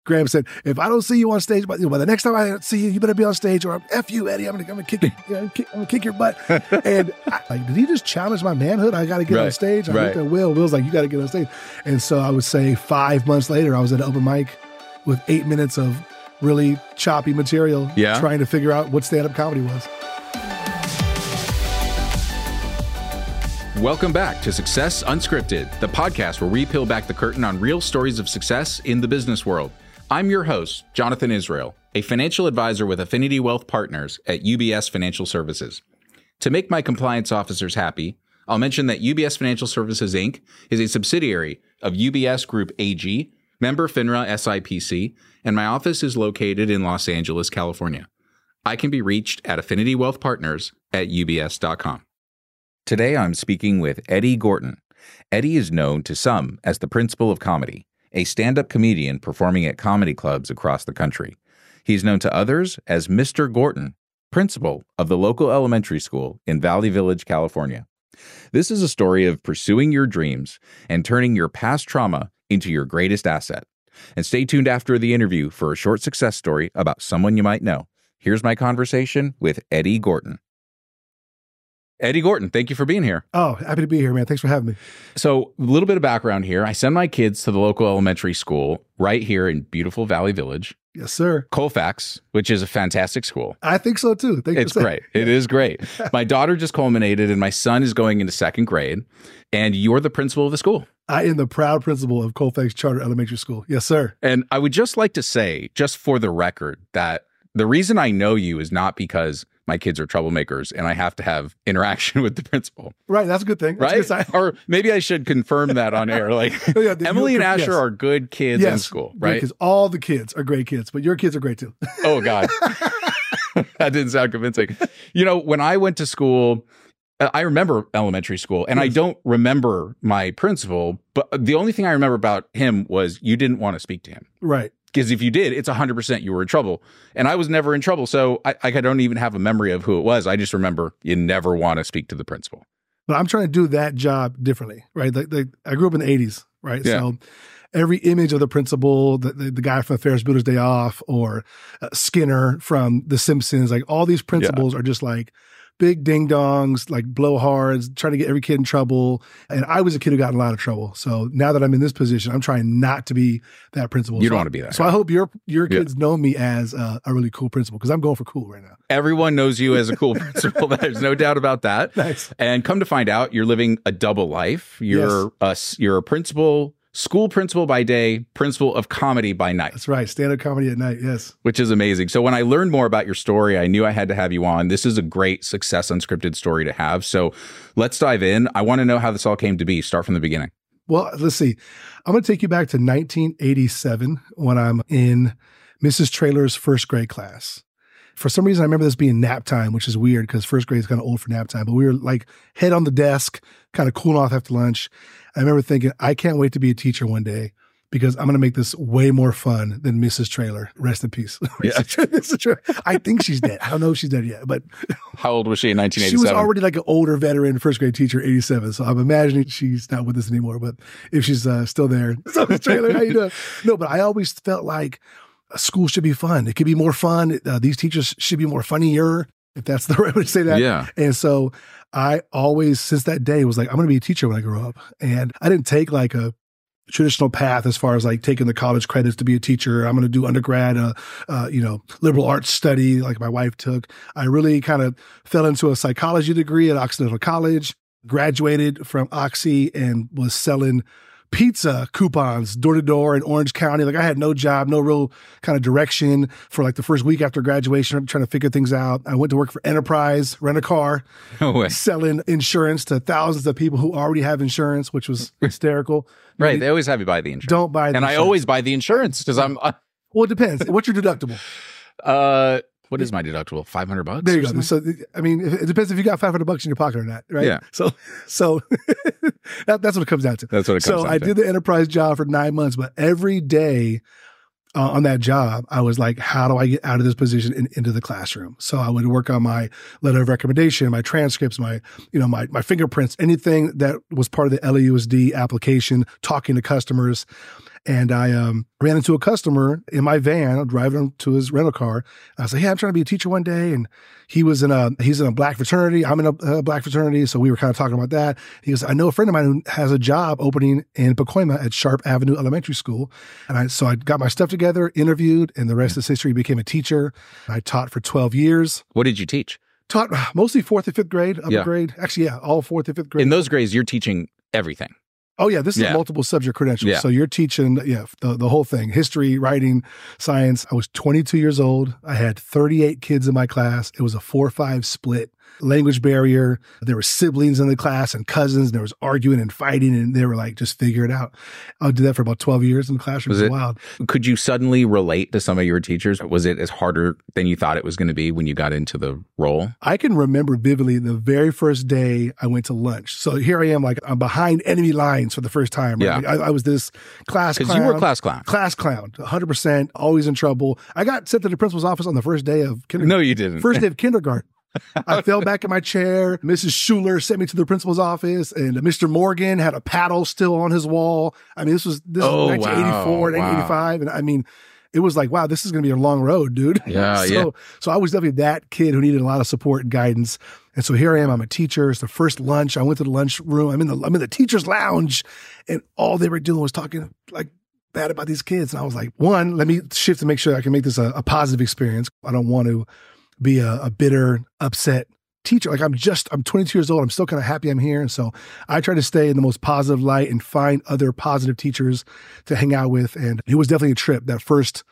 Graham said, if I don't see you on stage, by the next time I see you, you better be on stage, or F you, Eddie. I'm gonna kick I'm gonna kick your butt. And did he just challenge my manhood? I got to get on stage. I looked at Will. Will's like, you got to get on stage. And so I would say 5 months later, I was at an open mic with 8 minutes of really choppy material, trying to figure out what stand-up comedy was. Welcome back to Success Unscripted, the podcast where we peel back the curtain on real stories of success in the business world. I'm your host, Jonathan Israel, a financial advisor with Affinity Wealth Partners at UBS Financial Services. To make my compliance officers happy, I'll mention that UBS Financial Services, Inc. is a subsidiary of UBS Group AG, member FINRA SIPC, and my office is located in Los Angeles, California. I can be reached at Affinity Wealth Partners at ubs.com. Today, I'm speaking with Eddie Gorton. Eddie is known to some as the Principal of Comedy, a stand-up comedian performing at comedy clubs across the country. He's known to others as Mr. Gorton, principal of the local elementary school in Valley Village, California. This is a story of pursuing your dreams and turning your past trauma into your greatest asset. And stay tuned after the interview for a short success story about someone you might know. Here's my conversation with Eddie Gorton. Eddie Gorton, thank you for being here. Oh, happy to be here, man. Thanks for having me. So a little bit of background here. I send my kids to the local elementary school right here in beautiful Valley Village. Yes, sir. Colfax, which is a fantastic school. I think so, too. It's great. It is great. My daughter just culminated and my son is going into second grade, and you're the principal of the school. I am the proud principal of Colfax Charter Elementary School. Yes, sir. And I would just like to say, just for the record, that the reason I know you is not because my kids are troublemakers and I have to have interaction with the principal. Right. That's a good thing. That's right? Or maybe I should confirm that on air. Like Emily and Asher are good kids in school, right? Because all the kids are great kids, but your kids are great too. Oh, God. That didn't sound convincing. You know, when I went to school, I remember elementary school, and I don't remember my principal, but the only thing I remember about him was you didn't want to speak to him. Right. Because if you did, it's 100% you were in trouble. And I was never in trouble. So I don't even have a memory of who it was. I just remember you never want to speak to the principal. But I'm trying to do that job differently, right? I grew up in the 80s, right? Yeah. So every image of the principal, the guy from Ferris Bueller's Day Off, or Skinner from The Simpsons, like all these principals are just like big ding-dongs, like blowhards, trying to get every kid in trouble. And I was a kid who got in a lot of trouble. So now that I'm in this position, I'm trying not to be that principal. You don't want to be that. So I hope your kids know me as a really cool principal, because I'm going for cool right now. Everyone knows you as a cool principal. There's no doubt about that. Nice. And come to find out, you're living a double life. You're a principal, school principal by day, principal of comedy by night. That's right. Stand-up comedy at night. Yes. Which is amazing. So when I learned more about your story, I knew I had to have you on. This is a great Success Unscripted story to have. So let's dive in. I want to know how this all came to be. Start from the beginning. Well, let's see. I'm going to take you back to 1987 when I'm in Mrs. Traylor's first grade class. For some reason, I remember this being nap time, which is weird because first grade is kind of old for nap time. But we were like head on the desk, kind of cooling off after lunch. I remember thinking, I can't wait to be a teacher one day because I'm going to make this way more fun than Mrs. Traylor. Rest in peace. Yeah. I think she's dead. I don't know if she's dead yet. But how old was she in 1987? She was already like an older veteran first grade teacher, 87. So I'm imagining she's not with us anymore. But if she's still there, so Mrs. Traylor, how you doing? No, but I always felt like school should be fun. It could be more fun. These teachers should be more funnier, if that's the right way to say that. Yeah. And so I always, since that day, was like, I'm going to be a teacher when I grow up. And I didn't take like a traditional path as far as like taking the college credits to be a teacher. I'm going to do undergrad, liberal arts study like my wife took. I really kind of fell into a psychology degree at Occidental College, graduated from Oxy, and was selling pizza coupons door to door in Orange County. Like I had no job, no real kind of direction for like the first week after graduation, trying to figure things out. I went to work for Enterprise, rent a car, selling insurance to thousands of people who already have insurance, which was hysterical. Right. They always have you buy the insurance. Don't buy the insurance. And I always buy the insurance because I'm... Well, it depends. What's your deductible? What is my deductible? $500? There you go. So, I mean, it depends if you got $500 in your pocket or not, right? Yeah. So that's what it comes down to. That's what it comes down to. So I did the Enterprise job for 9 months, but every day on that job, I was like, how do I get out of this position and into the classroom? So I would work on my letter of recommendation, my transcripts, my fingerprints, anything that was part of the LAUSD application, talking to customers. And I ran into a customer in my van. I'm driving him to his rental car. And I was like, "Hey, I'm trying to be a teacher one day." And he's in a black fraternity. I'm in a black fraternity. So we were kind of talking about that. He goes, "I know a friend of mine who has a job opening in Pacoima at Sharp Avenue Elementary School." And so I got my stuff together, interviewed, and the rest is history. Became a teacher. I taught for 12 years. What did you teach? Taught mostly 4th and 5th grade, upper grade. Actually, all 4th and 5th grade. In those grades, you're teaching everything. Oh, yeah. This is multiple subject credentials. Yeah. So you're teaching the whole thing, history, writing, science. I was 22 years old. I had 38 kids in my class. It was a 4-5 split. Language barrier. There were siblings in the class and cousins. And there was arguing and fighting. And they were like, just figure it out. I did that for about 12 years in the classroom. It was wild. Could you suddenly relate to some of your teachers? Was it as harder than you thought it was going to be when you got into the role? I can remember vividly the very first day I went to lunch. So here I am, like I'm behind enemy lines for the first time. Right? Yeah. Like I was this class clown. Because you were class clown. Class clown, 100%, always in trouble. I got sent to the principal's office on the first day of kindergarten. No, you didn't. First day of kindergarten. I fell back in my chair. Mrs. Schuler sent me to the principal's office, and Mr. Morgan had a paddle still on his wall. I mean, this was 1984 and 1985. And I mean, it was like, wow, this is going to be a long road, dude. Yeah, So I was definitely that kid who needed a lot of support and guidance. And so here I am. I'm a teacher. It's the first lunch. I went to the lunch room. I'm in the teacher's lounge, and all they were doing was talking like bad about these kids. And I was like, one, let me shift to make sure I can make this a positive experience. I don't want to be a bitter, upset teacher. Like I'm 22 years old. I'm still kind of happy I'm here. And so I try to stay in the most positive light and find other positive teachers to hang out with. And it was definitely a trip, that first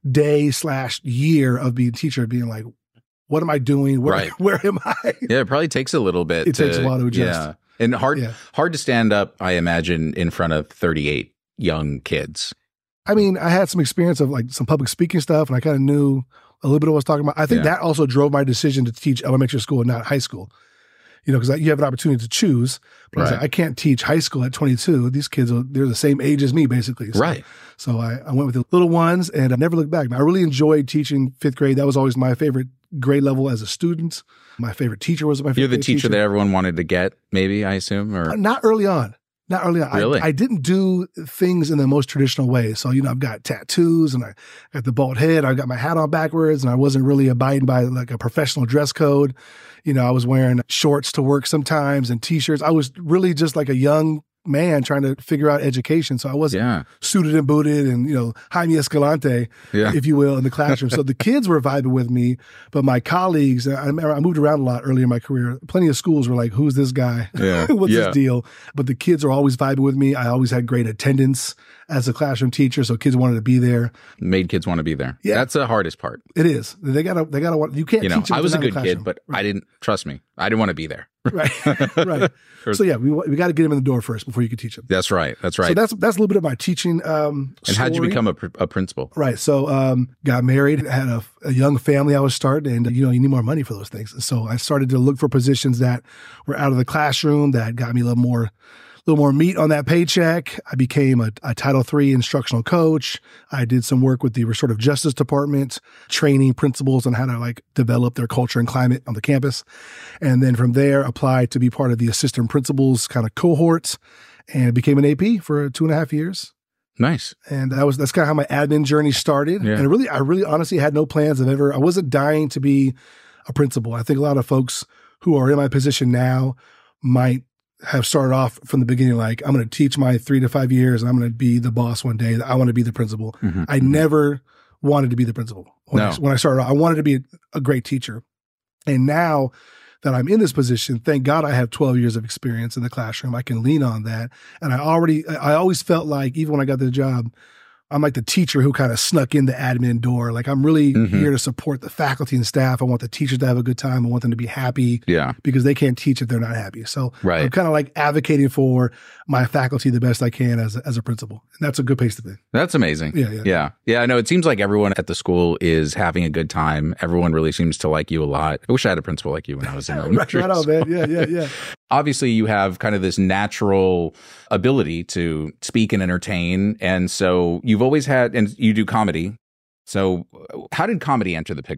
day/year of being a teacher, being like, what am I doing? Where am I? Yeah, it probably takes a little bit. It takes a while to adjust. Yeah. And hard to stand up, I imagine, in front of 38 young kids. I mean, I had some experience of like some public speaking stuff, and I kind of knew a little bit of what I was talking about. I think that also drove my decision to teach elementary school and not high school. You know, because you have an opportunity to choose. But I was like, I can't teach high school at 22. These kids, they're the same age as me, basically. So, So I went with the little ones, and I never looked back. I really enjoyed teaching 5th grade. That was always my favorite grade level as a student. My favorite teacher was my favorite. You're the teacher that everyone wanted to get, maybe, I assume? Or Not early on. Not early on. Really? I didn't do things in the most traditional way. So, I've got tattoos, and I got the bald head. I got my hat on backwards, and I wasn't really abiding by like a professional dress code. I was wearing shorts to work sometimes and T-shirts. I was really just like a young man trying to figure out education. So I wasn't suited and booted and, Jaime Escalante, if you will, in the classroom. So the kids were vibing with me, but my colleagues, I remember I moved around a lot early in my career. Plenty of schools were like, who's this guy? What's his deal? But the kids are always vibing with me. I always had great attendance as a classroom teacher. So kids wanted to be there. Made kids want to be there. Yeah. That's the hardest part. It is. They gotta want, you can't teach them. I was a good kid, but I didn't, trust me, I didn't want to be there. Right. So we got to get them in the door first before you can teach them. That's right. So that's a little bit of my teaching. And how'd you become a principal? Right. So got married, had a young family I was starting, and you need more money for those things. And so I started to look for positions that were out of the classroom that got me a little more meat on that paycheck. I became a Title III instructional coach. I did some work with the Restorative Justice Department, training principals on how to develop their culture and climate on the campus. And then from there, applied to be part of the assistant principals kind of cohort and became an AP for 2.5 years. Nice. And that's kind of how my admin journey started. Yeah. And I really honestly had no plans of I wasn't dying to be a principal. I think a lot of folks who are in my position now might have started off from the beginning like, I'm going to teach my 3 to 5 years and I'm going to be the boss one day. I want to be the principal. Mm-hmm. I never wanted to be the principal. When I started off, I wanted to be a great teacher. And now that I'm in this position, thank God I have 12 years of experience in the classroom. I can lean on that. And I always felt like, even when I got the job, I'm like the teacher who kind of snuck in the admin door. Like I'm really here to support the faculty and staff. I want the teachers to have a good time. I want them to be happy because they can't teach if they're not happy. So I'm kind of like advocating for my faculty the best I can as a principal. And that's a good place to be. That's amazing. Yeah. I know. It seems like everyone at the school is having a good time. Everyone really seems to like you a lot. I wish I had a principal like you when I was in elementary. Right on, man. Yeah. Obviously, you have kind of this natural ability to speak and entertain. And so you've always had, and you do comedy. So how did comedy enter the picture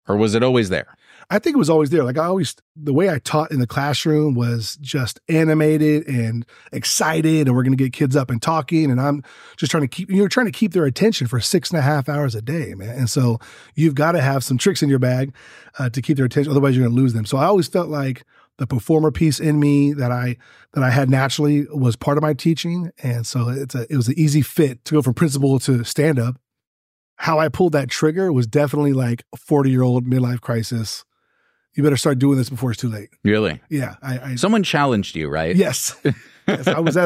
Or was it always there? I think it was always there. Like the way I taught in the classroom was just animated and excited, and we're going to get kids up and talking. And I'm just trying to keep their attention for 6.5 hours a day, man. And so you've got to have some tricks in your bag to keep their attention. Otherwise you're going to lose them. So I always felt like the performer piece in me that I had naturally was part of my teaching. And so it was an easy fit to go from principal to stand up. How I pulled that trigger was definitely like a 40-year-old midlife crisis. You better start doing this before it's too late. Really? Yeah. Someone challenged you, right? Yes. Yes. I was at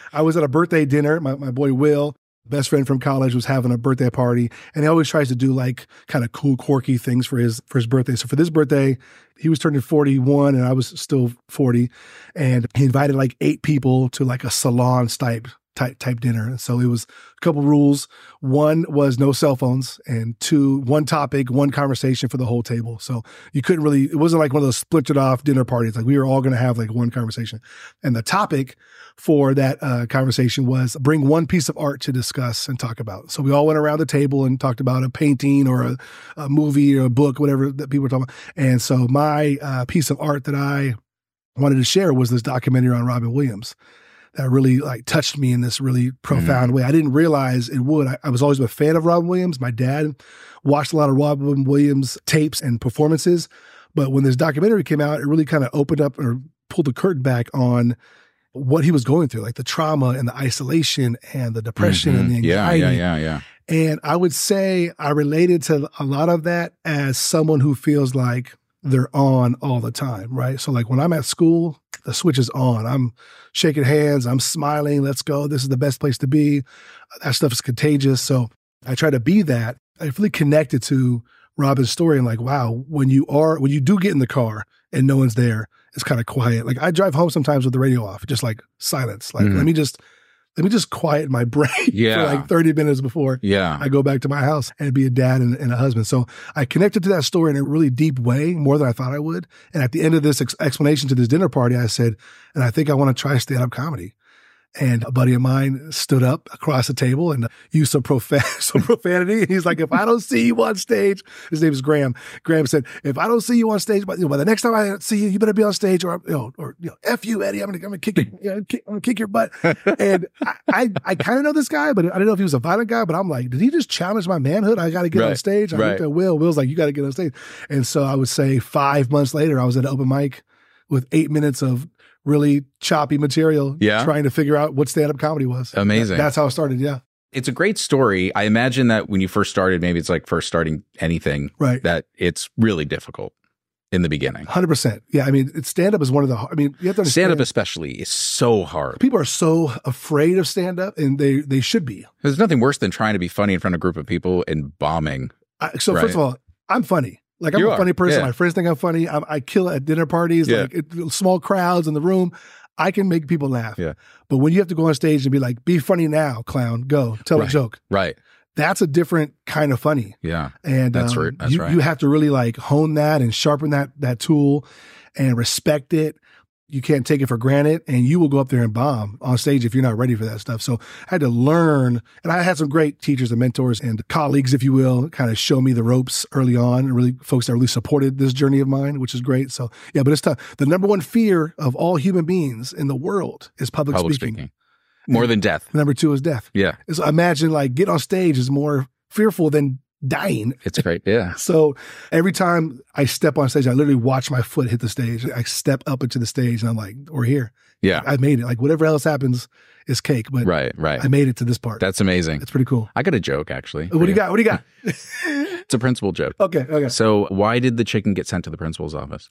a birthday dinner. My boy Will, best friend from college, was having a birthday party, and he always tries to do like kind of cool, quirky things for his birthday. So for this birthday, he was turning 41 and I was still 40, and he invited like 8 people to like a salon type dinner. And so it was a couple rules. One was no cell phones, and 2, one topic, one conversation for the whole table. So you couldn't really, it wasn't like one of those splitted off dinner parties. Like we were all going to have like one conversation. And the topic for that conversation was bring one piece of art to discuss and talk about. So we all went around the table and talked about a painting or a movie or a book, whatever that people were talking about. And so my piece of art that I wanted to share was this documentary on Robin Williams that really like touched me in this really profound way. I didn't realize it would. I was always a fan of Robin Williams. My dad watched a lot of Robin Williams tapes and performances. But when this documentary came out, it really kind of opened up or pulled the curtain back on what he was going through, like the trauma and the isolation and the depression and the anxiety. Yeah. And I would say I related to a lot of that as someone who feels like they're on all the time, right? So like when I'm at school, the switch is on. I'm shaking hands. I'm smiling. Let's go. This is the best place to be. That stuff is contagious. So I try to be that. I really connected to Robin's story and like, wow, when you do get in the car and no one's there, it's kind of quiet. Like I drive home sometimes with the radio off, just like silence. Like, let me just quiet my brain for like 30 minutes before I go back to my house and be a dad and a husband. So I connected to that story in a really deep way, more than I thought I would. And at the end of this explanation to this dinner party, I said, and I think I want to try stand-up comedy. And a buddy of mine stood up across the table and used some profanity. And he's like, if I don't see you on stage, his name is Graham. Graham said, if I don't see you on stage, by the next time I see you, you better be on stage or F you, Eddie. I'm gonna kick I'm gonna kick your butt. And I kind of know this guy, but I didn't know if he was a violent guy, but I'm like, did he just challenge my manhood? I got to get on stage. I looked at Will. Will's like, you got to get on stage. And so I would say 5 months later, I was at an open mic with 8 minutes of really choppy material, trying to figure out what stand-up comedy was. Amazing. That's how it started, It's a great story. I imagine that when you first started, maybe it's like first starting anything, right? That it's really difficult in the beginning. 100%. Yeah, I mean, stand-up is one of the, you have to understand. Stand-up especially is so hard. People are so afraid of stand-up, and they should be. There's nothing worse than trying to be funny in front of a group of people and bombing. First of all, I'm funny. Like I'm a funny person. My friends think I'm funny. I kill at dinner parties, like small crowds in the room. I can make people laugh. Yeah. But when you have to go on stage and be like, be funny now, clown, go, tell a joke. Right. That's a different kind of funny. Yeah. And that's right. You have to really like hone that and sharpen that tool and respect it. You can't take it for granted, and you will go up there and bomb on stage if you're not ready for that stuff. So I had to learn, and I had some great teachers and mentors and colleagues, if you will, kind of show me the ropes early on, and really folks that really supported this journey of mine, which is great. So yeah, but it's tough. The number one fear of all human beings in the world is public speaking. More than death. Number 2 is death. Yeah. So imagine like get on stage is more fearful than dying. It's great. Yeah. So every time I step on stage, I literally watch my foot hit the stage. I step up into the stage and I'm like, we're here. Yeah. I made it. Like whatever else happens is cake. But right. I made it to this part. That's amazing. It's pretty cool. I got a joke actually. What do you got? It's a principal joke. Okay. So why did the chicken get sent to the principal's office?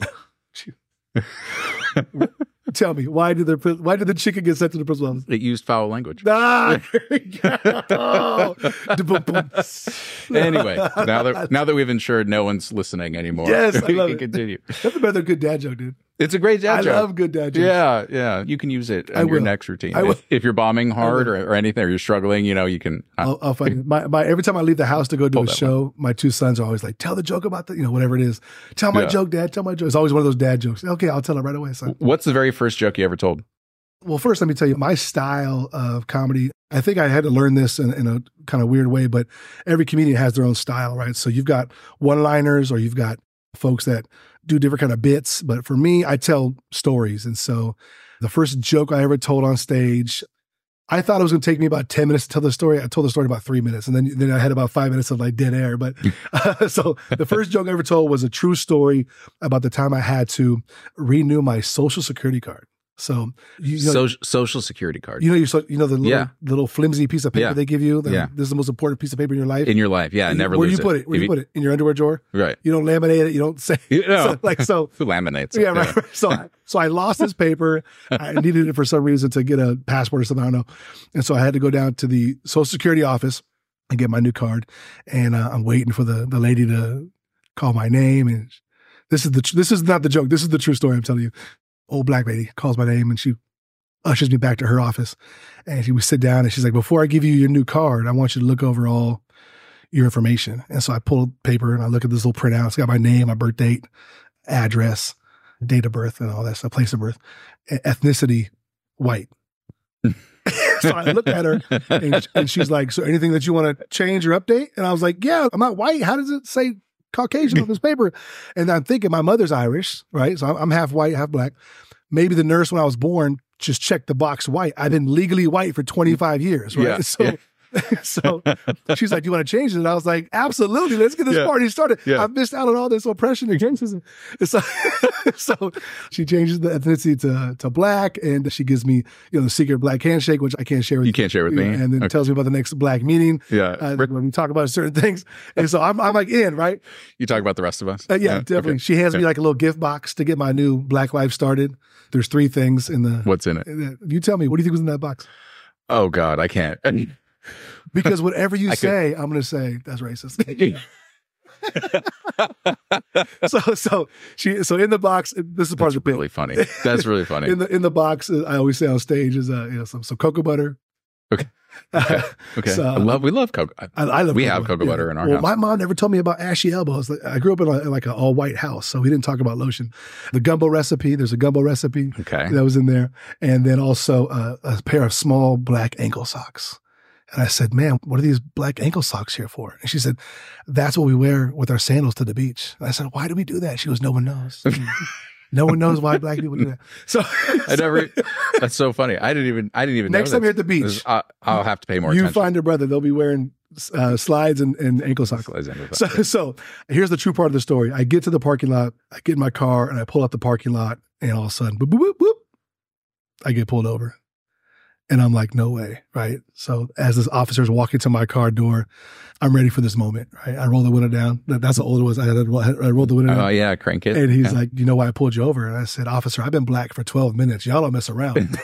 Tell me, why did the chicken get sent to the principal's office? It used foul language. There we go. Anyway, now that we've ensured no one's listening anymore, yes, we can continue. That's another good dad joke, dude. It's a great dad joke. I love good dad jokes. Yeah. You can use it in your next routine. If you're bombing hard or anything, or you're struggling, you can. I'll find my every time I leave the house to go do a show, my 2 sons are always like, tell the joke about whatever it is. Tell my joke, Dad. Tell my joke. It's always one of those dad jokes. Okay, I'll tell it right away, son. What's the very first joke you ever told? Well, first, let me tell you, my style of comedy, I think I had to learn this in a kind of weird way, but every comedian has their own style, right? So you've got one-liners or you've got folks that do different kind of bits. But for me, I tell stories. And so the first joke I ever told on stage, I thought it was going to take me about 10 minutes to tell the story. I told the story in about 3 minutes. And then I had about 5 minutes of like dead air. But so the first joke I ever told was a true story about the time I had to renew my Social Security card. So Social Security card. You know the little flimsy piece of paper they give you. This is the most important piece of paper in your life. In your life, yeah. Never Where lose do you put it? Where do you put it? In your underwear drawer? Right. You don't laminate it. You don't say. No. Who laminates? Yeah, right. So I lost this paper. I needed it for some reason to get a passport or something. I don't know. And so I had to go down to the Social Security office and get my new card. And I'm waiting for the lady to call my name. And this is not the joke. This is the true story I'm telling you. Old black lady calls my name and she ushers me back to her office. And we sit down and she's like, before I give you your new card, I want you to look over all your information. And so I pull paper and I look at this little printout. It's got my name, my birth date, address, date of birth, and all that stuff, place of birth, ethnicity, white. So I look at her and she's like, so anything that you want to change or update? And I was like, yeah, I'm not white. How does it say Caucasian on this paper? And I'm thinking my mother's Irish, right? So I'm half white, half black. Maybe the nurse when I was born just checked the box white. I've been legally white for 25 years, right? Yeah. So she's like, do you want to change it? And I was like, absolutely. Let's get this party started. Yeah. I've missed out on all this oppression and racism. So she changes the ethnicity to black, and she gives me, the secret black handshake, which I can't share with you. You can't share with me. And then tells me about the next black meeting. Yeah. When we talk about certain things. And so I'm like in, right? You talk about the rest of us? Yeah, definitely. Okay. She hands me like a little gift box to get my new Black life started. There's 3 things in the... What's in it? You tell me, what do you think was in that box? Oh God, I can't. Because whatever you say, I'm going to say that's racist. So in the box, this is part of the really funny. That's really funny. In the box, I always say on stage is some cocoa butter. Okay. Okay. So, we love cocoa. I love. We have cocoa butter in our house. My mom never told me about ashy elbows. I grew up in like an all white house, so we didn't talk about lotion. The gumbo recipe. There's a gumbo recipe. Okay. That was in there, and then also a pair of small black ankle socks. And I said, "Man, what are these black ankle socks here for?" And she said, "That's what we wear with our sandals to the beach." And I said, "Why do we do that?" She goes, "No one knows." No one knows why black people do that. So that's so funny. I didn't even Next know time you're at the beach, I'll have to pay more attention. You find your brother, they'll be wearing slides and ankle socks. So here's the true part of the story. I get to the parking lot, I get in my car and I pull out the parking lot, and all of a sudden, boop, boop, boop, boop, I get pulled over. And I'm like, no way, right? So as this officer's walking to my car door, I'm ready for this moment, right? I roll the window down. That's how old it was. I rolled the window down. Oh, yeah, crank it. And he's like, you know why I pulled you over? And I said, officer, I've been black for 12 minutes. Y'all don't mess around.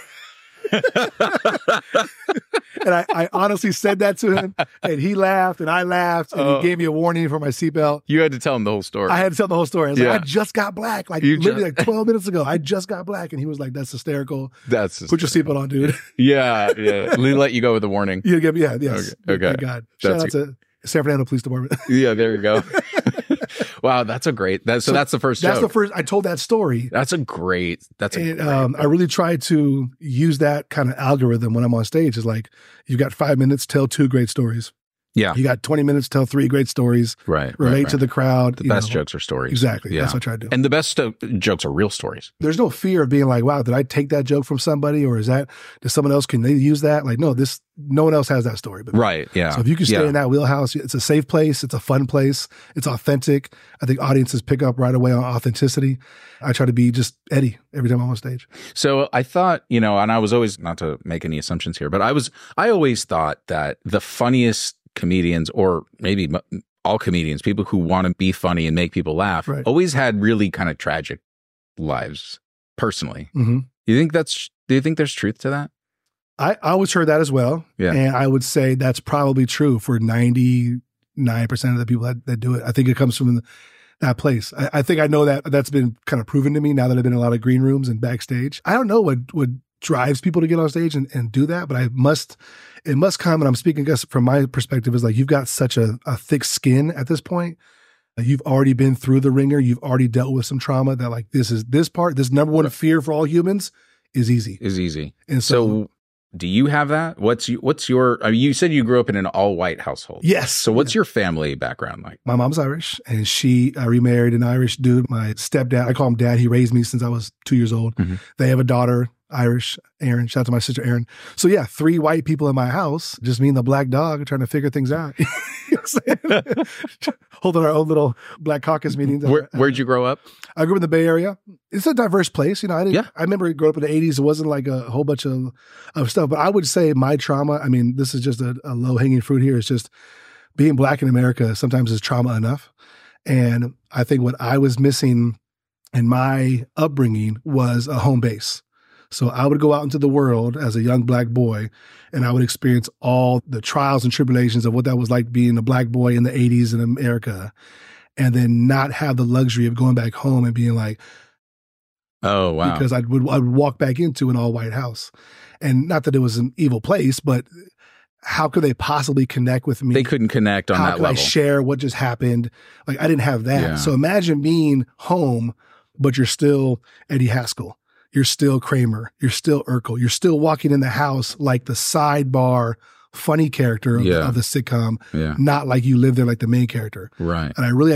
And I honestly said that to him, and he laughed, and I laughed, and he gave me a warning for my seatbelt. You had to tell him the whole story. I had to tell the whole story. I was like, I just got black, literally 12 minutes ago. I just got black, and he was like, "That's hysterical. Put your seatbelt on, dude." Yeah. They let you go with a warning. Yes. Okay. Thank God. Shout out to San Fernando Police Department. Yeah, there you go. Wow, that's a great. That's the first joke. That's the first. I told that story. That's a great. I really try to use that kind of algorithm when I'm on stage. Is like, you've got 5 minutes, tell 2 great stories. Yeah. You got 20 minutes, tell 3 great stories. Right. Relate to the crowd. The best jokes are stories. Exactly. Yeah. That's what I try to do. And the best jokes are real stories. There's no fear of being like, wow, did I take that joke from somebody? Or does someone else, can they use that? Like, no one else has that story. But right. Yeah. So if you can stay in that wheelhouse, it's a safe place. It's a fun place. It's authentic. I think audiences pick up right away on authenticity. I try to be just Eddie every time I'm on stage. So I thought, and I was always, not to make any assumptions here, but I always thought that the funniest comedians, or maybe all comedians, people who want to be funny and make people laugh, always had really kind of tragic lives personally. Mm-hmm. Do you think there's truth to that? I always heard that as well. Yeah. And I would say that's probably true for 99% of the people that do it. I think it comes from that place. I think I know that's been kind of proven to me now that I've been in a lot of green rooms and backstage. I don't know what drives people to get on stage and do that, but it must come, and I'm speaking just from my perspective, is like, you've got such a thick skin at this point. You've already been through the ringer. You've already dealt with some trauma that, like, this number one fear for all humans is easy. And so do you have that? What's your, I mean, you said you grew up in an all-white household. Yes. So what's your family background like? My mom's Irish, and she remarried an Irish dude. My stepdad, I call him dad. He raised me since I was 2 years old. Mm-hmm. They have a daughter, Irish, Erin. Shout out to my sister, Erin. So yeah, 3 white people in my house, just me and the black dog trying to figure things out. You know what I'm saying? Holding our own little Black Caucus meetings. Where'd you grow up? I grew up in the Bay Area. It's a diverse place. You know, I remember growing up in the 80s. It wasn't like a whole bunch of stuff, but I would say my trauma, I mean, this is just a low-hanging fruit here. It's just being Black in America sometimes is trauma enough. And I think what I was missing in my upbringing was a home base. So I would go out into the world as a young Black boy, and I would experience all the trials and tribulations of what that was like being a Black boy in the 80s in America, and then not have the luxury of going back home and being like, oh, wow. Because I would walk back into an all-white house. And not that it was an evil place, but how could they possibly connect with me? They couldn't connect on that level. How could I share what just happened? Like, I didn't have that. Yeah. So imagine being home, but you're still Eddie Haskell. You're still Kramer. You're still Urkel. You're still walking in the house like the sidebar funny character of the sitcom, not like you live there like the main character. Right. And I really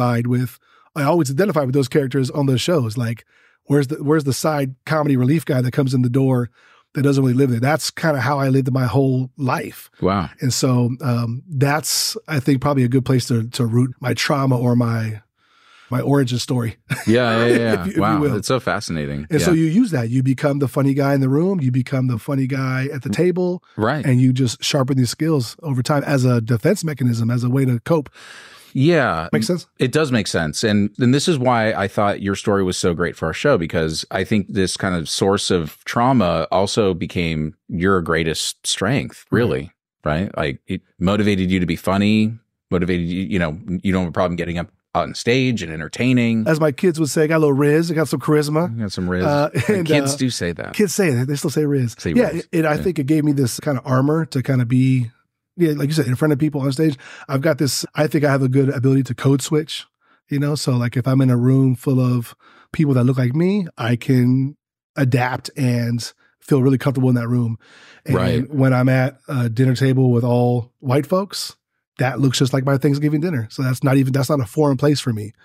I always identified with those characters on those shows. Like, where's the side comedy relief guy that comes in the door that doesn't really live there? That's kind of how I lived my whole life. Wow. And so that's, I think, probably a good place to root my trauma or my origin story. Yeah. if Wow. It's so fascinating. And so you use that. You become the funny guy in the room. You become the funny guy at the table. Right. And you just sharpen these skills over time as a defense mechanism, as a way to cope. Yeah. Makes sense? It does make sense. And this is why I thought your story was so great for our show, because I think this kind of source of trauma also became your greatest strength, really, right? Like, it motivated you to be funny, motivated you, you don't have a problem getting up on stage and entertaining. As my kids would say, I got a little riz, I got some charisma. You got some riz. And kids do say that. Kids say that. They still say riz. Riz. I think it gave me this kind of armor to kind of be, like you said, in front of people on stage. I've got this, I think I have a good ability to code switch, so like if I'm in a room full of people that look like me, I can adapt and feel really comfortable in that room. And when I'm at a dinner table with all white folks, that looks just like my Thanksgiving dinner. So that's not a foreign place for me,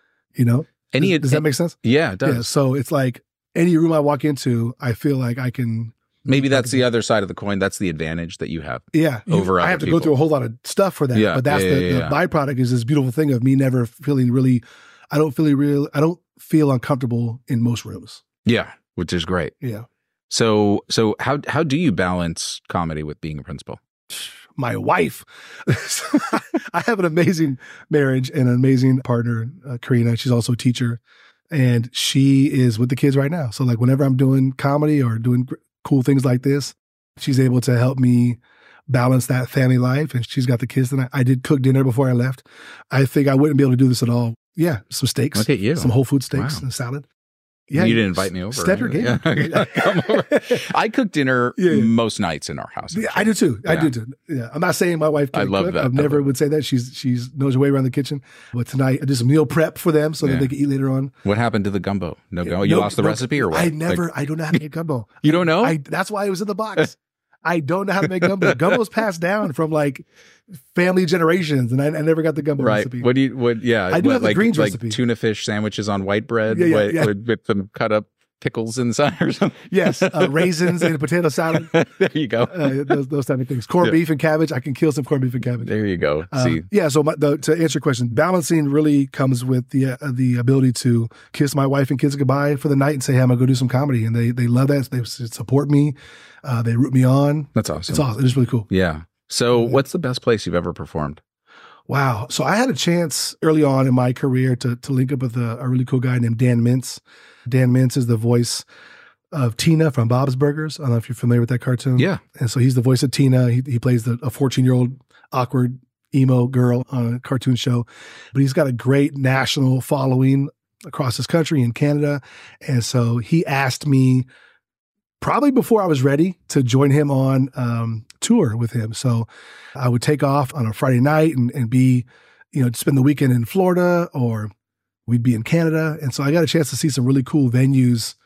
Does that make sense? Yeah, it does. Yeah, so it's like any room I walk into, I feel like I can. Maybe that's the other side of the coin. That's the advantage that you have. Yeah. Over other I have to people. go through a whole lot of stuff for that. Yeah, but that's the byproduct is this beautiful thing of me never feeling really, I don't feel uncomfortable in most rooms. Yeah, which is great. Yeah. So how do you balance comedy with being a principal? My wife. I have an amazing marriage and an amazing partner, Karina. She's also a teacher, and she is with the kids right now. So like whenever I'm doing comedy or doing cool things like this, she's able to help me balance that family life. And she's got the kids tonight. I did cook dinner before I left. I think I wouldn't be able to do this at all. Yeah, some steaks. Look at you. Some whole food steaks and salad. Yeah, you didn't invite me over. Step your game. Yeah. Come over. I cook dinner most nights in our house. Yeah, I do too. I do too. Yeah, I'm not saying my wife can't cook. That. I've never would say that. She's knows her way around the kitchen. But tonight I did some meal prep for them so that they can eat later on. What happened to the gumbo? No gumbo. You lost the recipe or what? I don't know how to make gumbo. You don't know? That's why it was in the box. I don't know how to make gumbo. Gumbo's passed down from like family generations, and I never got the gumbo recipe. I do have the greens recipe. Tuna fish sandwiches on white bread with some cut up pickles inside or something. Yes, raisins and a potato salad. There you go. Those type of things. Corned beef and cabbage. I can kill some corned beef and cabbage. There you go. See. Yeah. So to answer your question, balancing really comes with the ability to kiss my wife and kids goodbye for the night and say, "Hey, I'm gonna go do some comedy," and they love that. They support me. They root me on. That's awesome. It's awesome. It's really cool. Yeah. So, what's the best place you've ever performed? Wow. So I had a chance early on in my career to link up with a really cool guy named Dan Mintz. Dan Mintz is the voice of Tina from Bob's Burgers. I don't know if you're familiar with that cartoon. Yeah. And so he's the voice of Tina. He plays a 14-year-old awkward emo girl on a cartoon show. But he's got a great national following across this country and Canada. And so he asked me probably before I was ready to join him on tour with him. So I would take off on a Friday night and be, spend the weekend in Florida, or we'd be in Canada. And so I got a chance to see some really cool venues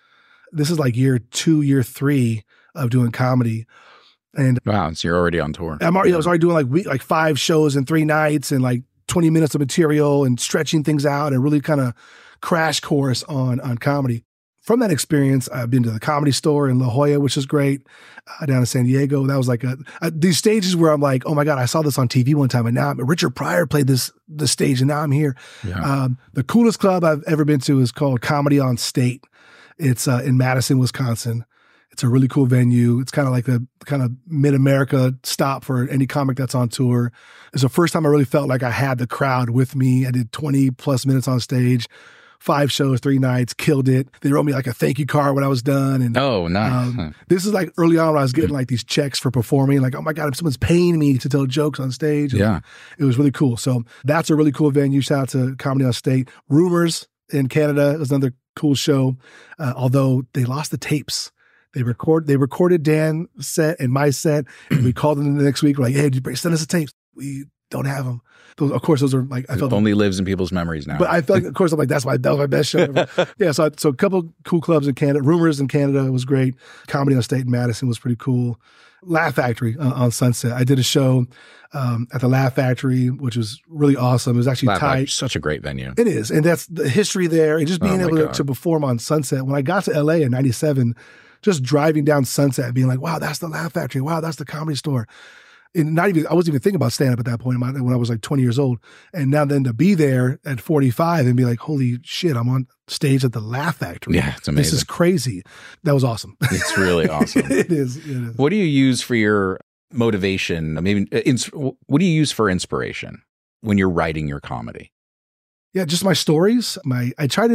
This is like year 2, year 3 of doing comedy. And wow, so you're already on tour. I was already doing like 5 shows in 3 nights and like 20 minutes of material and stretching things out and really kind of crash course on comedy. From that experience, I've been to the Comedy Store in La Jolla, which is great, down in San Diego. That was like these stages where I'm like, oh my God, I saw this on TV one time, and now Richard Pryor played the stage, and now I'm here. Yeah. The coolest club I've ever been to is called Comedy on State. It's in Madison, Wisconsin. It's a really cool venue. It's kind of like the kind of mid-America stop for any comic that's on tour. It's the first time I really felt like I had the crowd with me. I did 20 plus minutes on stage. 5 shows, 3 nights, killed it. They wrote me like a thank you card when I was done. And oh, nice. This is like early on when I was getting like these checks for performing. Like, oh my God, someone's paying me to tell jokes on stage. And yeah. It was really cool. So that's a really cool venue. Shout out to Comedy on State. Rumors in Canada is another cool show. Although they lost the tapes. They recorded Dan's set and my set. And we called them the next week. We're like, hey, send us the tapes. We don't have them. Of course, those are like, I felt only lives in people's memories now. But I felt like, of course, I'm like, that was my best show ever. Yeah, so a couple cool clubs in Canada. Rumors in Canada was great. Comedy on State in Madison was pretty cool. Laugh Factory on Sunset. I did a show at the Laugh Factory, which was really awesome. It was actually tight. Such a great venue. It is, and that's the history there. And just being able to perform on Sunset. When I got to LA in '97, just driving down Sunset, being like, wow, that's the Laugh Factory. Wow, that's the Comedy Store. And I wasn't even thinking about stand-up at that point when I was like 20 years old. And now then to be there at 45 and be like, holy shit, I'm on stage at the Laugh Factory. Yeah, it's amazing. This is crazy. That was awesome. It's really awesome. It is. What do you use for your motivation? Maybe what do you use for inspiration when you're writing your comedy? Yeah, just my stories. I try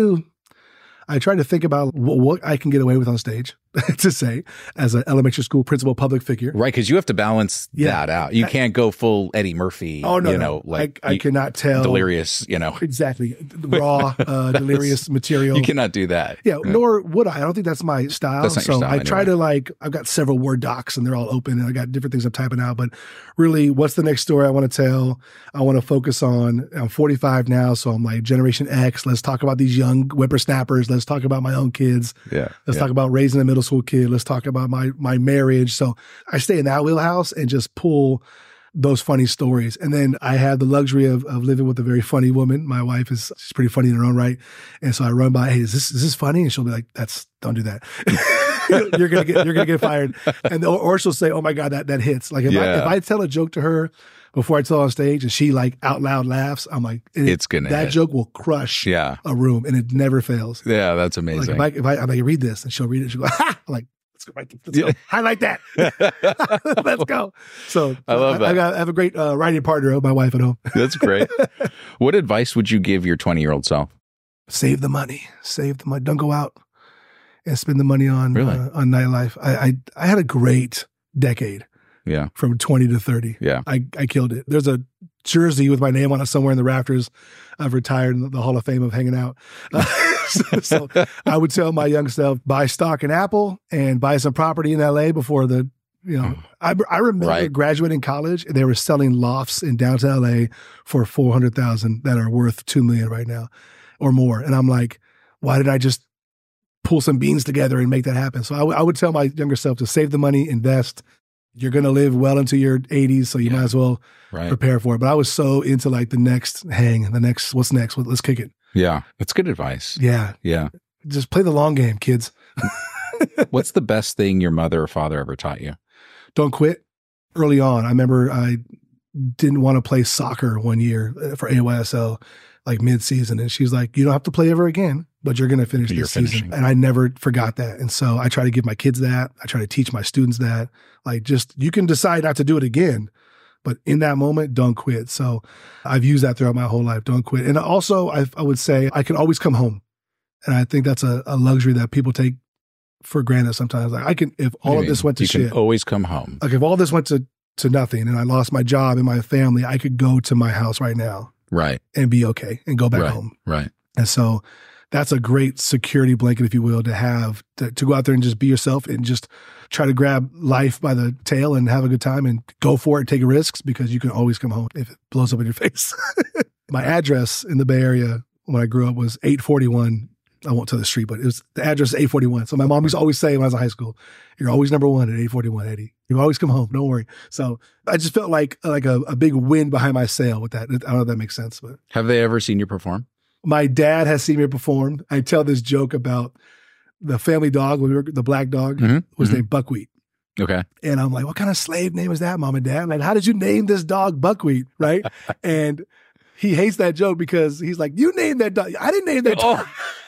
to think about what I can get away with on stage to say as an elementary school principal public figure. Right, because you have to balance that out. You can't go full Eddie Murphy. Oh, no. Like I cannot tell. Delirious, Exactly. Raw, delirious material. You cannot do that. Yeah, nor would I. I don't think that's my style. That's not your style I try to I've got several Word docs and they're all open and I got different things I'm typing out. But really, what's the next story I want to tell? I want to focus on, I'm 45 now, so I'm like Generation X. Let's talk about these young whippersnappers. Let's talk about my own kids. Yeah. Let's talk about raising a middle school kid. Let's talk about my marriage. So I stay in that wheelhouse and just pull those funny stories. And then I have the luxury of living with a very funny woman. My wife she's pretty funny in her own right. And so I run by, hey, is this funny? And she'll be like, don't do that. You're gonna get fired. And or she'll say, oh my God, that hits. Like if I tell a joke to her before I tell her on stage and she like out loud laughs, I'm like, it's gonna that hit. joke will crush a room and it never fails. Yeah, that's amazing. Like if I read this and she'll read it, she'll go, ha! I'm like, let's go. Highlight that. Let's go. So I love that. I have a great writing partner, my wife at home. That's great. What advice would you give your 20-year-old self? Save the money. Don't go out and spend the money on nightlife. I had a great decade. Yeah. From 20 to 30. Yeah. I killed it. There's a jersey with my name on it somewhere in the rafters. I've retired in the Hall of Fame of hanging out. So I would tell my young self, buy stock in Apple and buy some property in LA before I remember graduating college and they were selling lofts in downtown LA for $400,000 that are worth $2 million right now or more. And I'm like, why did I just pull some beans together and make that happen? So I would tell my younger self to save the money, invest. You're going to live well into your 80s, so you might as well prepare for it. But I was so into like the next what's next? Let's kick it. Yeah. That's good advice. Yeah. Yeah. Just play the long game, kids. What's the best thing your mother or father ever taught you? Don't quit. Early on, I remember I didn't want to play soccer one year for AYSL, like mid-season. And she's like, you don't have to play ever again, but you're going to finish this season. And I never forgot that. And so I try to give my kids that. I try to teach my students that. Like, just, you can decide not to do it again, but in that moment, don't quit. So I've used that throughout my whole life. Don't quit. And also, I would say I can always come home. And I think that's a luxury that people take for granted sometimes. Like if all of this went to shit. You can always come home. Like if all this went to nothing and I lost my job and my family, I could go to my house right now. Right. And be okay and go back home. Right. And so that's a great security blanket, if you will, to have to go out there and just be yourself and just try to grab life by the tail and have a good time and go for it, take risks, because you can always come home if it blows up in your face. My address in the Bay Area when I grew up was 841 I won't tell the street, but it was the address is 841. So my mom used to always say when I was in high school, you're always number one at 841, Eddie. You always come home. Don't worry. So I just felt like a big wind behind my sail with that. I don't know if that makes sense, but Have they ever seen you perform? my dad has seen me perform. I tell this joke about the family dog, the black dog was named Buckwheat. Okay. And I'm like, what kind of slave name is that, Mom and Dad? Like, how did you name this dog Buckwheat? Right. And he hates that joke because he's like, you named that dog. I didn't name that dog.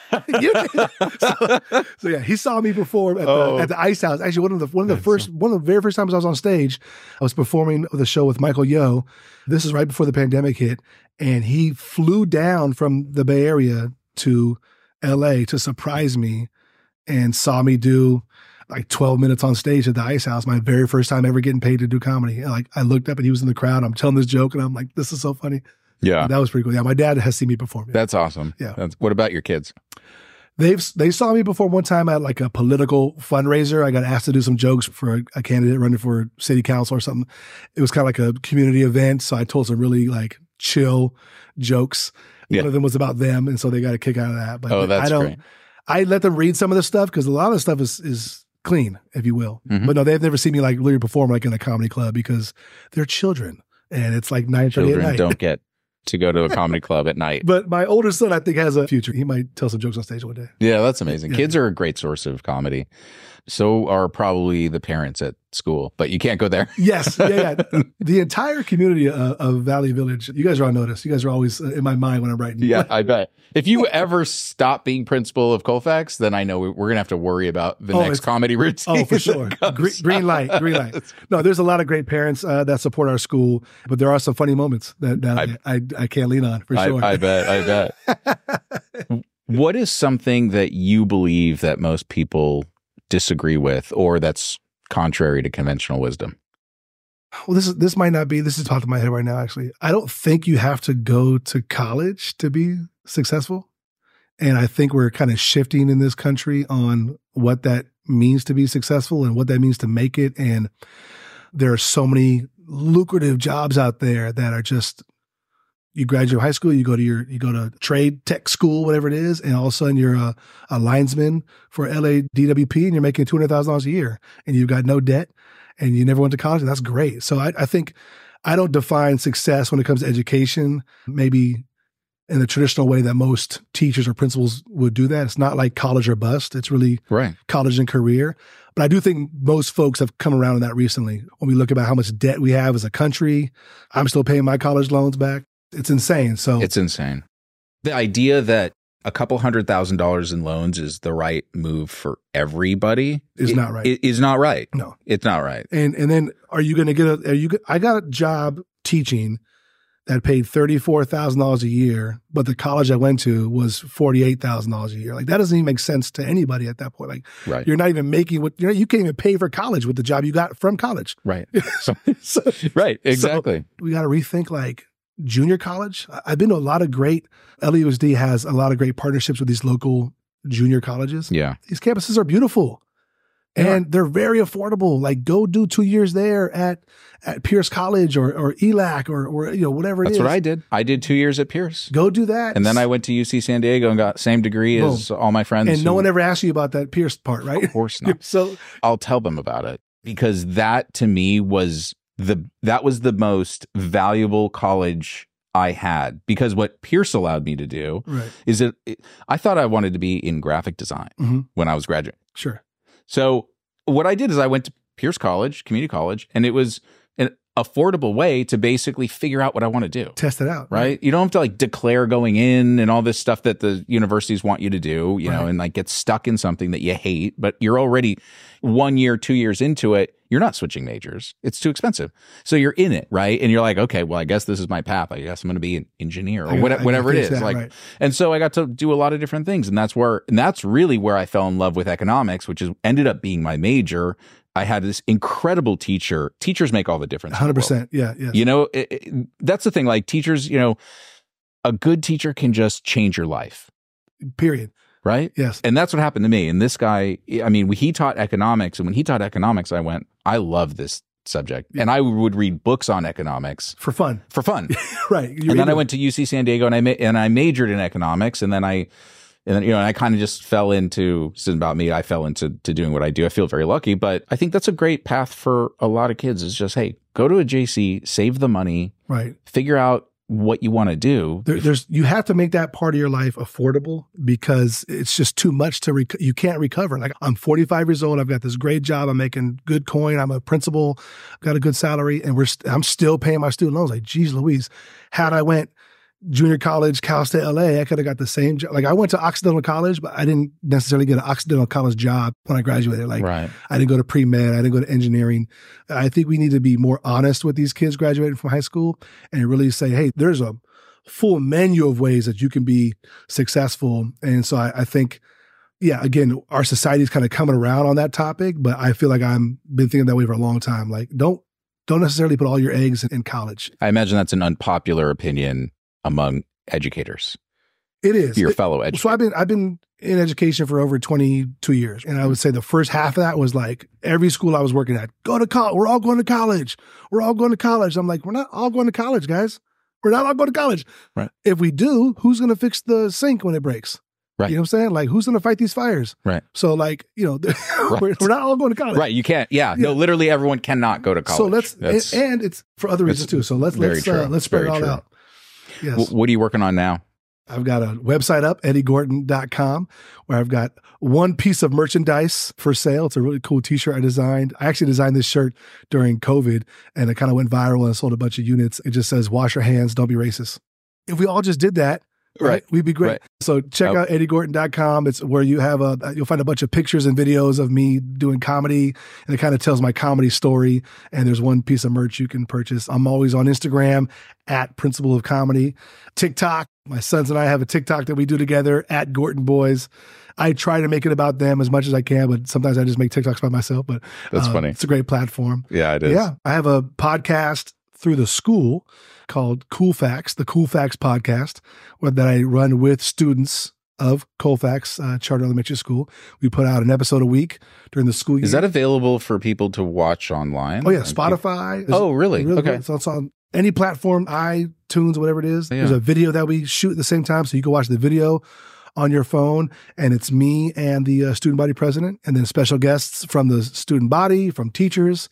So yeah, he saw me perform at the Ice House. Actually, one of the very first times I was on stage, I was performing the show with Michael Yo. This is right before the pandemic hit, and he flew down from the Bay Area to LA to surprise me and saw me do like 12 minutes on stage at the Ice House, my very first time ever getting paid to do comedy. And like I looked up and he was in the crowd. I'm telling this joke and I'm like, this is so funny. Yeah. That was pretty cool. Yeah, my dad has seen me perform. Yeah. That's awesome. Yeah. What about your kids? They saw me perform one time at like a political fundraiser. I got asked to do some jokes for a candidate running for city council or something. It was kind of like a community event. So I told some really like chill jokes. One of them was about them. And so they got a kick out of that. But that's great. I let them read some of the stuff because a lot of the stuff is clean, if you will. Mm-hmm. But no, they've never seen me like really perform like in a comedy club because they're children and it's like 9:30 at Children night. don't get to go to a comedy club at night. But my older son, I think, has a future. He might tell some jokes on stage one day. Yeah, that's amazing. Yeah. Kids are a great source of comedy. So are probably the parents at school, but you can't go there. Yes. Yeah. The entire community of Valley Village, you guys are on notice. You guys are always in my mind when I'm writing. Yeah, I bet. If you ever stop being principal of Colfax, then I know we're going to have to worry about the next comedy routine. Oh, for sure. Green light. No, there's a lot of great parents that support our school, but there are some funny moments that I can't lean on, for sure. I bet. What is something that you believe that most people disagree with or that's contrary to conventional wisdom? Well, this might not be, this is popping in my head right now, actually. I don't think you have to go to college to be successful. And I think we're kind of shifting in this country on what that means to be successful and what that means to make it. And there are so many lucrative jobs out there that are just, you graduate high school, you go to trade tech school, whatever it is, and all of a sudden you're a linesman for LA DWP and you're making $200,000 a year and you've got no debt and you never went to college. And that's great. So I think I don't define success when it comes to education, maybe in the traditional way that most teachers or principals would do that. It's not like college or bust. It's really college and career. But I do think most folks have come around on that recently. When we look about how much debt we have as a country, I'm still paying my college loans back. It's insane. So it's insane. The idea that a couple $100,000 in loans is the right move for everybody is not right. It is not right. No, it's not right. And then are you going to get I got a job teaching that paid $34,000 a year, but the college I went to was $48,000 a year. Like that doesn't even make sense to anybody at that point. Like you're not even making you can't even pay for college with the job you got from college. Right. Right. Exactly. So we got to rethink like junior college. I've been to a lot of great, LAUSD has a lot of great partnerships with these local junior colleges. Yeah. These campuses are beautiful and they're very affordable. Like go do 2 years there at Pierce College or ELAC or whatever it is. That's what I did. I did 2 years at Pierce. Go do that. And then I went to UC San Diego and got same degree as all my friends. And no one ever asked you about that Pierce part, right? Of course not. So I'll tell them about it because that to me was the most valuable college I had, because what Pierce allowed me to do is that I thought I wanted to be in graphic design when I was graduating. Sure. So what I did is I went to Pierce College, community college, and it was an affordable way to basically figure out what I want to do. Test it out. Right? You don't have to like declare going in and all this stuff that the universities want you to do, you know, and like get stuck in something that you hate, but you're already 1 year, 2 years into it. You're not switching majors. It's too expensive. So you're in it, right? And you're like, okay, well, I guess this is my path. I guess I'm going to be an engineer or whatever it is. And so I got to do a lot of different things. And that's really where I fell in love with economics, which ended up being my major. I had this incredible teacher. Teachers make all the difference. 100%. Yeah. Yes. You know, that's the thing. Like teachers, you know, a good teacher can just change your life. Period. Right? Yes. And that's what happened to me. And this guy, I mean, he taught economics. And when he taught economics, I went, I love this subject. And I would read books on economics. For fun. Right. And then I went to UC San Diego and I majored in economics. And then I And then, I kind of just fell into, this isn't about me, I fell into doing what I do. I feel very lucky, but I think that's a great path for a lot of kids is just, hey, go to a JC, save the money, right? Figure out what you want to do. You have to make that part of your life affordable because it's just too much you can't recover. Like I'm 45 years old. I've got this great job. I'm making good coin. I'm a principal, got a good salary, and I'm still paying my student loans. Like, geez Louise, had I went junior college, Cal State LA, I could have got the same job. Like I went to Occidental College, but I didn't necessarily get an Occidental College job when I graduated. Like I didn't go to pre-med, I didn't go to engineering. I think we need to be more honest with these kids graduating from high school and really say, hey, there's a full menu of ways that you can be successful. And so I think, again, our society is kind of coming around on that topic, but I feel like I've been thinking that way for a long time. Like don't necessarily put all your eggs in college. I imagine that's an unpopular opinion among educators. It is. Your fellow educators. So I've been in education for over 22 years. And I would say the first half of that was like every school I was working at, go to college. We're all going to college. We're all going to college. I'm like, we're not all going to college, guys. We're not all going to college. Right. If we do, who's going to fix the sink when it breaks? Right. You know what I'm saying? Like, who's going to fight these fires? Right. So like, we're not all going to college. Right. You can't. Yeah. No, literally everyone cannot go to college. So and it's for other reasons too. So let's spread it all out. Yes. What are you working on now? I've got a website up, eddiegorton.com, where I've got one piece of merchandise for sale. It's a really cool t-shirt I designed. I actually designed this shirt during COVID, and it kind of went viral and sold a bunch of units. It just says, wash your hands, don't be racist. If we all just did that, right, we'd be great. Right. So check out eddiegorton.com. It's where you have you'll find a bunch of pictures and videos of me doing comedy, and it kind of tells my comedy story. And there's one piece of merch you can purchase. I'm always on Instagram at Principal of Comedy. TikTok, my sons and I have a TikTok that we do together at Gorton Boys. I try to make it about them as much as I can, but sometimes I just make TikToks by myself. But that's funny. It's a great platform. Yeah, it is. Yeah, I have a podcast through the school called Cool Facts, the Cool Facts podcast, that I run with students of Colfax Charter Elementary School. We put out an episode a week during the school year. Is that available for people to watch online? Oh, yeah. Spotify. Oh, really? Okay. So it's on any platform, iTunes, whatever it is. Yeah. There's a video that we shoot at the same time, so you can watch the video on your phone, and it's me and the student body president, and then special guests from the student body, from teachers.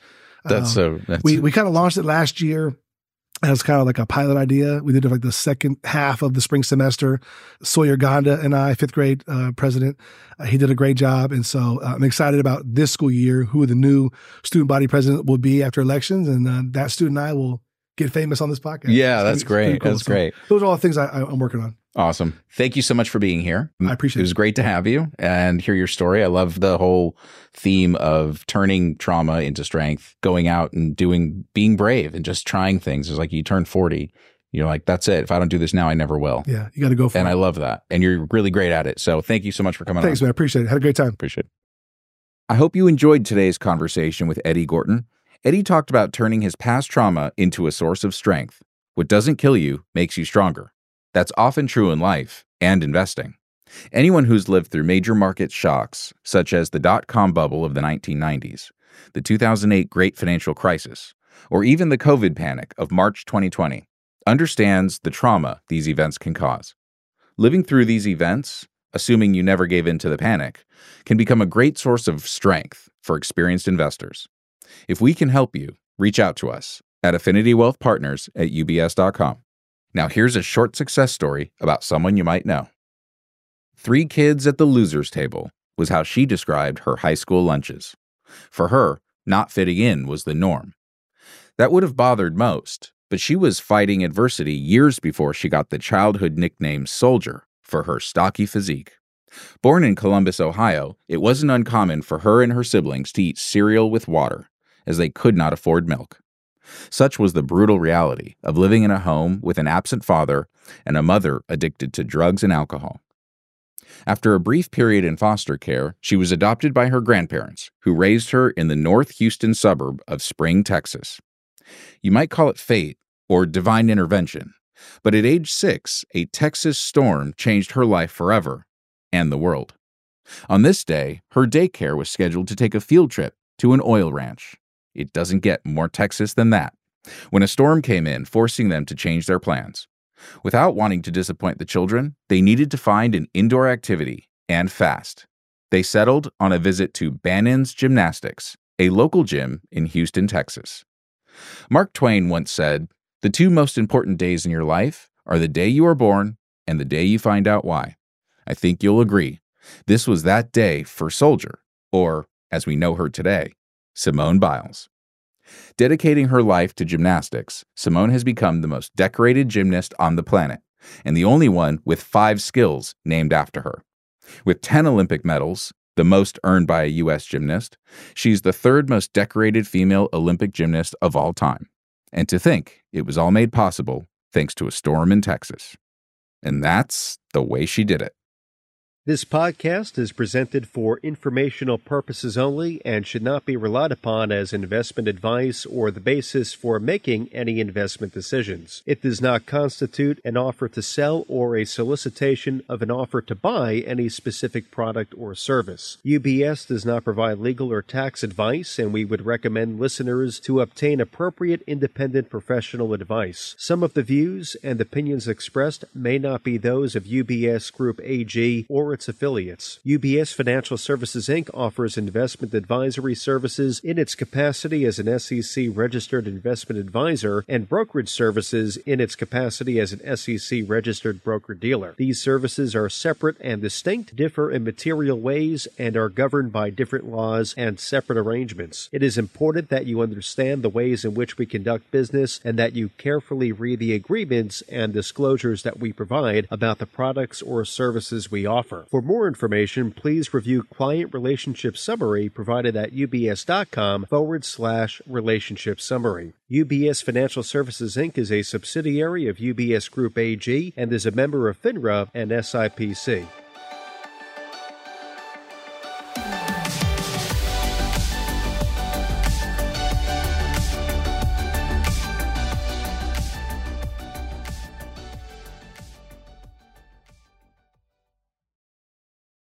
We kind of launched it last year as kind of like a pilot idea. We did it like the second half of the spring semester. Sawyer Gonda and I, fifth grade president, he did a great job. And so I'm excited about this school year, who the new student body president will be after elections. And that student and I will get famous on this podcast. Yeah, that's great. Cool. That's great. Those are all the things I'm working on. Awesome. Thank you so much for being here. I appreciate it. It was great to have you and hear your story. I love the whole theme of turning trauma into strength, going out and being brave and just trying things. It's like you turn 40, you're like, that's it. If I don't do this now, I never will. Yeah, you got to go for it. And I love that. And you're really great at it. So thank you so much for coming on. Thanks, man. I appreciate it. Had a great time. Appreciate it. I hope you enjoyed today's conversation with Eddie Gorton. Eddie talked about turning his past trauma into a source of strength. What doesn't kill you makes you stronger. That's often true in life and investing. Anyone who's lived through major market shocks, such as the dot-com bubble of the 1990s, the 2008 Great Financial Crisis, or even the COVID panic of March 2020, understands the trauma these events can cause. Living through these events, assuming you never gave in to the panic, can become a great source of strength for experienced investors. If we can help you, reach out to us at affinitywealthpartners@ubs.com. Now here's a short success story about someone you might know. 3 kids at the loser's table was how she described her high school lunches. For her, not fitting in was the norm. That would have bothered most, but she was fighting adversity years before she got the childhood nickname Soldier for her stocky physique. Born in Columbus, Ohio, it wasn't uncommon for her and her siblings to eat cereal with water, as they could not afford milk. Such was the brutal reality of living in a home with an absent father and a mother addicted to drugs and alcohol. After a brief period in foster care, she was adopted by her grandparents, who raised her in the North Houston suburb of Spring, Texas. You might call it fate or divine intervention, but at age 6, a Texas storm changed her life forever and the world. On this day, her daycare was scheduled to take a field trip to an oil ranch. It doesn't get more Texas than that. When a storm came in, forcing them to change their plans. Without wanting to disappoint the children, they needed to find an indoor activity, and fast. They settled on a visit to Bannon's Gymnastics, a local gym in Houston, Texas. Mark Twain once said, "The two most important days in your life are the day you are born and the day you find out why." I think you'll agree. This was that day for Soldier, or, as we know her today, Simone Biles. Dedicating her life to gymnastics, Simone has become the most decorated gymnast on the planet, and the only one with 5 skills named after her. With 10 Olympic medals, the most earned by a U.S. gymnast, she's the 3rd most decorated female Olympic gymnast of all time. And to think it was all made possible thanks to a storm in Texas. And that's the way she did it. This podcast is presented for informational purposes only and should not be relied upon as investment advice or the basis for making any investment decisions. It does not constitute an offer to sell or a solicitation of an offer to buy any specific product or service. UBS does not provide legal or tax advice, and we would recommend listeners to obtain appropriate independent professional advice. Some of the views and opinions expressed may not be those of UBS Group AG or its affiliates. UBS Financial Services, Inc. offers investment advisory services in its capacity as an SEC-registered investment advisor and brokerage services in its capacity as an SEC-registered broker-dealer. These services are separate and distinct, differ in material ways, and are governed by different laws and separate arrangements. It is important that you understand the ways in which we conduct business and that you carefully read the agreements and disclosures that we provide about the products or services we offer. For more information, please review Client Relationship Summary provided at ubs.com/relationship summary. UBS Financial Services, Inc. is a subsidiary of UBS Group AG and is a member of FINRA and SIPC.